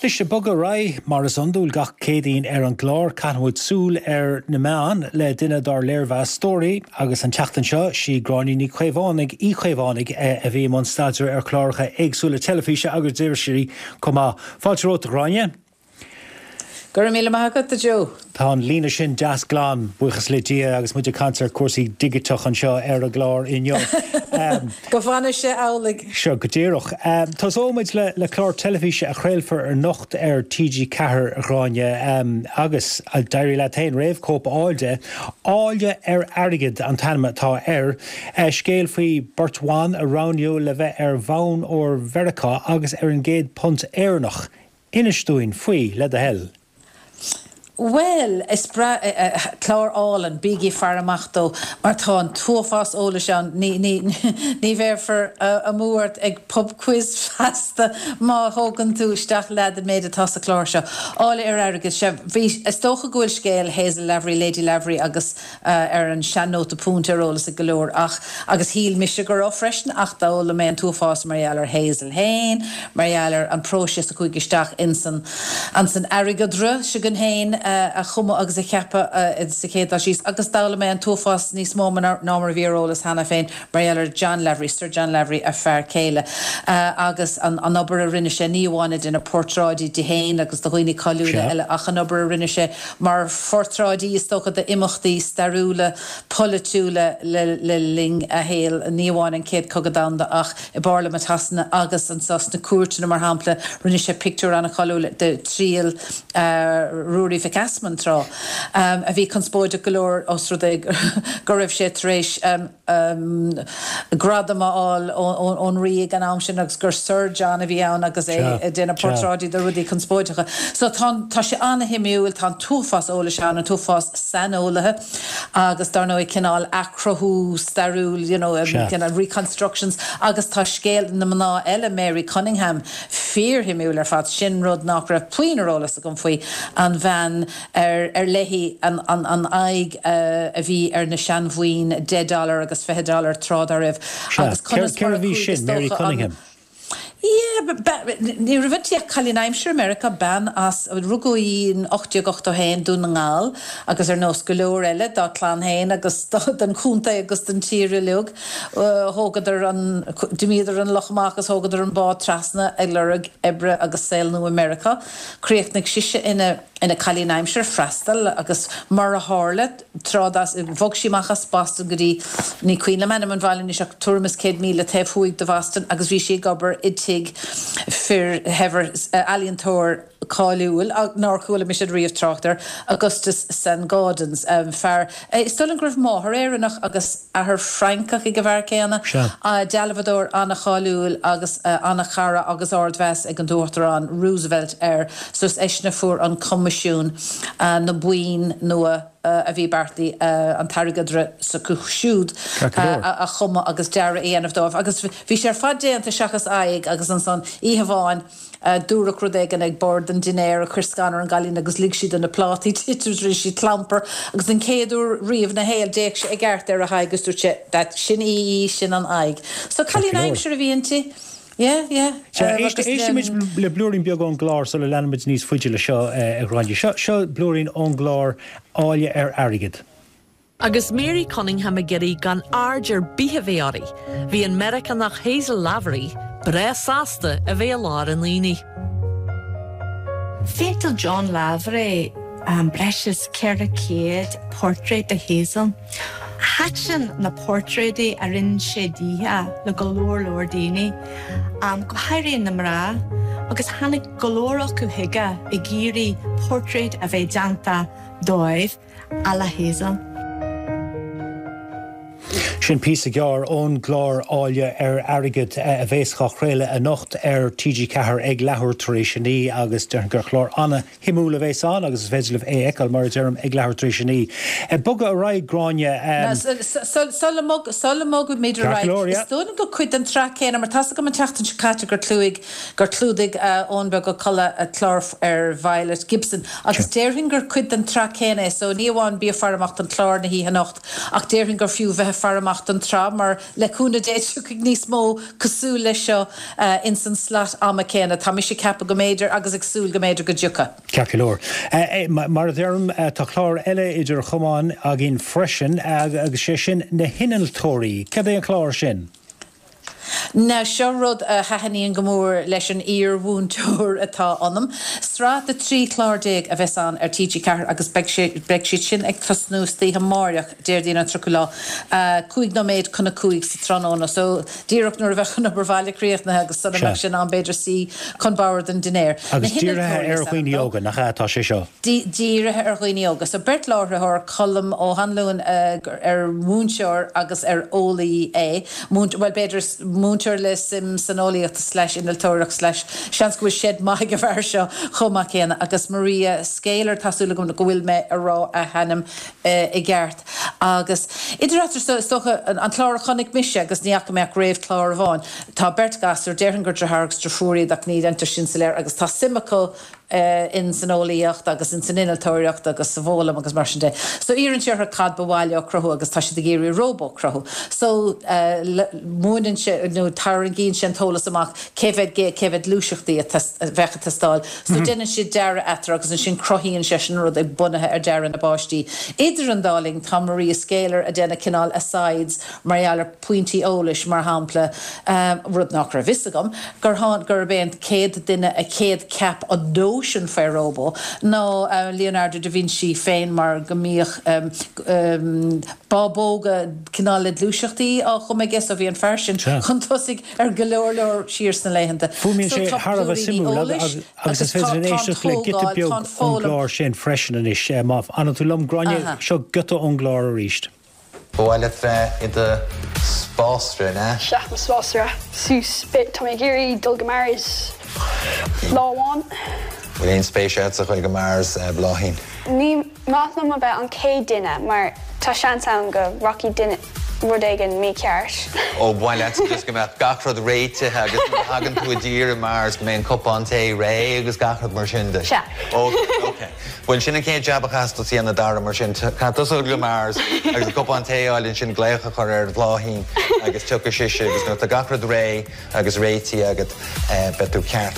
Lis se bog rai mar is andúil gach cédaín an glár canhúid súl na meán le duine dar léirmhe stórí agus an teachtain seo si gráinní ní chuimhánig í chuimhánig a bhí man staidir chláircha agsúla telefíse agus déir sií comá fáilte róta gráine. Gur míle maithagad a Jo. Tá an lína sin deas glán buchas le dia agus muidir cantar cuasaí digiteach an seo a glár inniu. Go bhaine sé álaigh. Seo go díireach. Tás óid le chlár telefíse a chréilfar nocht TG Cahar gráine agus a dairí le tain réimhcóp áilde airigid an tanime tá scéal faoi Bertháin a ránniu le bheith bhain ó Verica agus an géad punt éarnach. Inistúin faoi le a hell. Well, is clár álan bígí fearamachtó mar tá an tuafás óla seán ní bhéfar a múirt ag pub quiz festa má thógan tú isteach lead méid atá sa clár seo. Ála airgus se bhí is tócha gúil scéal Hazel Lavery, Lady Lavery agus an seanóta púntarólas a golóir agus híl mise gur áfreisin ach dá óla mé an tuafás mar Hazel Hain, mar an prósis a chuig isteach an san arigadra se gan hain a chuma agus a cheappa sa chéad síos agus dála mé an tófás níos mó námar bhírólas hana féin mar John Lavery, Sir John Lavery a fear céile agus an obair a rinne sé níomháine in a portráidí de héin agus do chuoine cáúla eile ach an obair a rinne sé mar fortráidí is tócha de imachtaí starúla politúla le ling a héal níomháin an céad cogadanda ach I barla me tasna agus an sasna cuairtena mar hampla rinne sé picture an a cáúla de tríal Rory Ficasman trá a bhí conspóide golóir osrúda go raibh sé tréis gradamáil ón riig an am sin agus gur Sir John a bhí ann agus déna portráidí de rudí conspóidecha. So tá sé anna himiúil tá túfás óla se an túfás sanólathe agus dar nó cinál acrothú starúil, cinna reconstructions agus tá scéal na mná eile Mary Cunningham fear himiúil ar fad sin rud nach raibh puoinerólas a gom faoi an bhean lehí an aig a bhí na seanmhuoin $10 agus $50 trád a raibh. Agus Ceir bhí sin Mary Cunningham. Yeah, but ní rhaintí chalín Aimsir America ban as rugaín 88 hain dún ngáil agus nós golóir eile dá clán hain agus den chunta agus den tíre leog hógadar an dimíidir an lochmachas hógadar an bá trasna ag lerug ebre agus sailnú America críochtnig siise ina chalín Aimsir freistal agus mar a hála trádas bhog síachchas basta gorí ní cuioine menam an bhailin is ach tuamas 100,000 taobhhuaig do bhastan agus bhí sé gobar fir hever alientor cáúil nácúla mis riomh tráchtar Augustus St. Gaudens fear stolan gribh máthar éannach agus a th Francach I go bhar céanna a Delvador anna cháúil agus anna chara agus ardhes ag an dúachtarrán Roosevelt sus eisna fuair an comisiún na buin nua a bhí bartaí an targadre sa cúisiúd a chuma agus deara éanamh dómh agus bhí sé fad déanta seachas aig agus an son íhamháin dúra crudéig an ag bord an dinéir a churscanar an galín agus lig siad an na plátí titúrí si clamper agus an céadú riomh na héal déag sé ag gart ar a haigusú sin sin an aig. So chalín Aimsir a bhíonntí? Yeah. Éisiid le blúirín beag an glár so le leanmid níos fuide le seo a gráinne. Seo blúirín an glár áile airigid. Agus Mary Cunningham a geirí gan arger bíhevéari. Bhí an America nach Hazel Lavery bre sásta a bhé lár an líní. Fétal John Lavery breis ceir céad portrait a Hazel. Hatsin na portraití a rinn sé díthe le golóir daoine go hairíonn na mrá agus tháinig golóireach go huige I gcíorí portrait a bheith deanta dóibh a la Hazel. Sin písa gear ón glár áile airigid a bhéascha chréile a nocht TG Cahar ag lethúir tar éis sin agus gur chlár anna himúla bhééis an agus féidirlah écal mar dearm ag lethúir tar éis sin Bugad a raig gráine Solamóg go méidir raig. Stóna go chuid an tra céanna mar tasa go an teachtain se caite gur clúdig ón be go chola a chlárf Violet Gibson agus déirhin gur chuid an tra céanna so níomháin bí faramacht an chlár na hí hanocht ach déirhin gur fiú bheith faramacht amach an tra mar leúna déit níos mó cosú lei seo in san slat am céna tá sé cappa go méidir agus agsúil go méidir go dúcha. Ceir mar dherm tá chlár eile idir chumáin a gin freisin agus sé sin na hinaltóirí. Cad é an chlár sin? Na seo rud a hahaníon gomór leis an íorhúntóir atá anam. Strát de trí chlárdéag a bheits an TG Ceathair agus Brexit sin ag trasnús títhe máireach déirdína troculá cúig na méid chuna cúig sa tróna, so díireach nuair a bheith chuna barhhailacríochtna agus san me sin an beidir sí chun báir den dinéir. Agus díirethe ar chuoine óga nach atá sé seo. Díirethe ar chuoine óga, so bert láthrath colm ó hanlún ar múnseir agus ar ólaí é, well beidir múnteir le sim sanolaíocht / inaltóireach / seans go siad mai go bhar seo chumach chéana agus Maria Scéalar tasúla gom na go bhfuil me ará a hanam I gceart. Agus idir after stocha an chlár chonig mise agus níach go meach réomh chlár bháin. Tá Bert Gasser dearan gur drathgus trafúí ach ní enter sin sa léir agus tá simachil in sanolaíocht agus in san inaltóireacht agus sa bhólam agus mar sin de. So íann sear cad bhhaile crothú agus tá si de géirí robó crothú. So múin nó taran gín sin tólas amach céfed lúiseachtaí bhecha tastáil. So dénn si deire etra agus an sin crothíonn sé sin rud ag bunathe ar deire na báistí. Idir an dáling tá Maria Scéalar a déna cinál asides marar pointí ólais mar hampla rud nach ra visagam gur béint céad duine a céad cap a dó sin ferróbo. No Leonardo da Vinci féin mar gomíoch Bobóga cinálid lúiseachtaí a chum me ges a bhí an fersin chun tosig ar golóir siar san leihananta. Fúmíonn sé Harbh simú agus is féidir an éisteach le gite beag an gláir sin freisin an is má anna tú lom graine seo gute an gláir a ríist. Bhile I de spástra, ne? Seach ma spástra. Sús bit tá mé géirí dul go maris láháin. Bhfuil éon spéisiad a chuil go maris bláithín. Ní máthnom a bheith an cé duine, mar tá seans an go rocky duine rud éigean mí ceart. Ó bhile just go meach gachrod réite agus hagan tú a dír a mars go mbeon cupán té ré agus gachrod mar sin de. Se. Okay. Bhfuil sinna cé jabachas do síana dara mar sin catasúil go mars agus cupán té áilinn sin gléocha chur ar bláithín agus tucha siise agus nó tá gachrod ré agus réití agad betú ceart.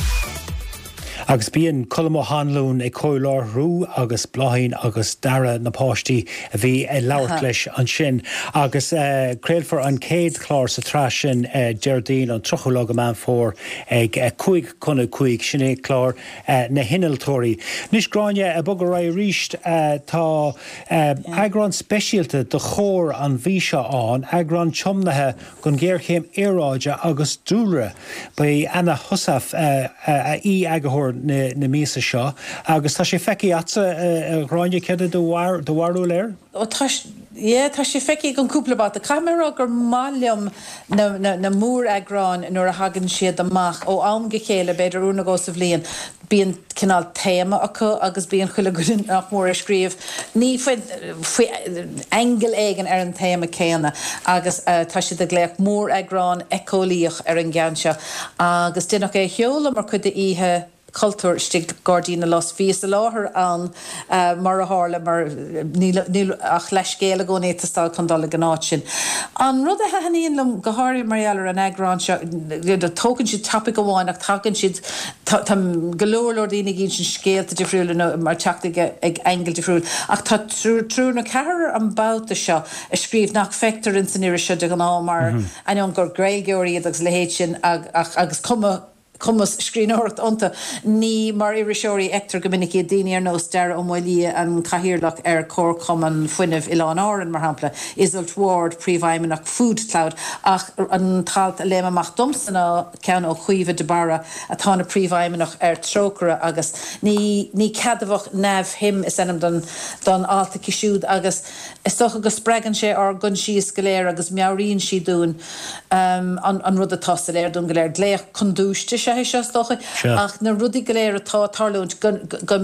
Agus bíon colm ó hanlún ag coilár rú agus bláithín agus dara na páistí a bhí labhart leis an sin. Agus créalfar an céad chlár sa trás sin Geraldine an trochulag amán fór ag cuaig chuna cuaig sin é chlár na hinaltóirí. Nis gráine a bog ra ríist tá agrán speisialta de chóir an bhí seo an, agrán chomnathe gon ggéirchéim éráide agus dúra ba Anna Husaf a í agahor na mísa seo, agus tá sé feici atsa gráine cead do bharú léir? Tá sé feici an cúplabát a camera gur máliam na mór agrán nuair a hagann siad amach ó am go chéile beidir úna go sa bhliain. Bíon cinál téma acu agus bíon chuile goin nach mór a scríomh. Ní faoi engel éigen ar an téma céanna agus tá si de gléach mór agrán ecólíoch ar an gceanse agus duach é heola mar chud ihe cultúr stig Gordína Los Víos a láthir an mar a hála mar níl ach leis céile go nétastal chundala gnáit sin. An rud a haníon lom gohair marir an agrán seo tógann siad tapig amháin ach tagann siad golóir daoine ginn sin scéalta difriúil mar teachta ag engel difriúil ach tá trú na ceair an báta seo a scríomh nach fectar in san iiri seo de an ámar an gur gréilgeoirí agus lehéid sin agus Cumas scríóirt ionta ní mar iriseoirí ectar go minic daine ar nós dear ómhailí an caihirirlach ar cór cuman fuinemh Ileán áran mar hampla Iseult Ward príomhhaimimeach Food Cloud ach an talt léime amach domsanna cean ó chuomh de bara atá na príomhhaimimeach ar trócara agus ní cadmhah nefh him is enam don alta kisúd agus is socha go spregan sé ar gun síos go léir agus mearíonn si dún an rud atá sa léir dún go léir léach condúiste sé stocha ach na rudí go léir atá tarlúint go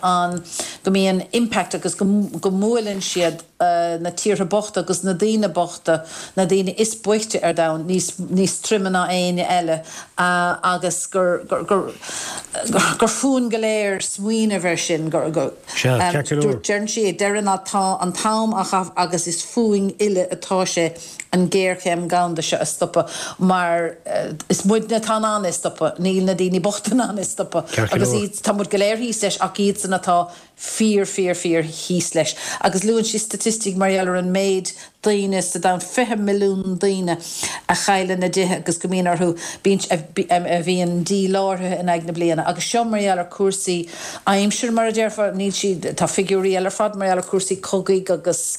míon impact agus go múilinn siad na tíre bochta agus na daine bochta na daine is buite ar da níos trimena aine eile agus gur gur fún goléir smuoine bhar sin dúirtern si dean an tám agus is fuing ile atá sé an ggéirchéim ganda se a stoppa mar is muid na tá an is stoppa níl na daoine bochtan an is stoppa agus iad tá mud goléir hí leis ach iad san atá fear hís leis agus luúin si statistic marall an méid daine sa da 5 milliún daine a chaile na dithe agus gomínarthú bínt a bhíon dí láthe in ag na bliana agus seo marall ar cuasaí aimsir mar a déirfa níl si tá figurí ar fad marall ar cuasaí cogaí agus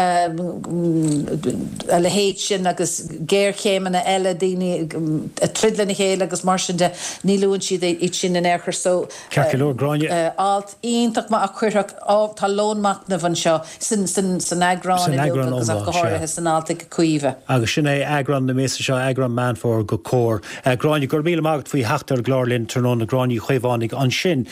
le héit sin agus géirchéimena eile daoine a tridlanna chéile agus mar sin de nílúin siad it sin in airchar so alt ionach má a chuirach tá lónmach na bhan seo san agrán agus goáirithe san alta go cuimhe. Agus sin é agran na mésa seo agran man fór go cór. Gráinne gur míle mágat faoi heachtar glárlinn trón na gráinní chuomhánig an sin.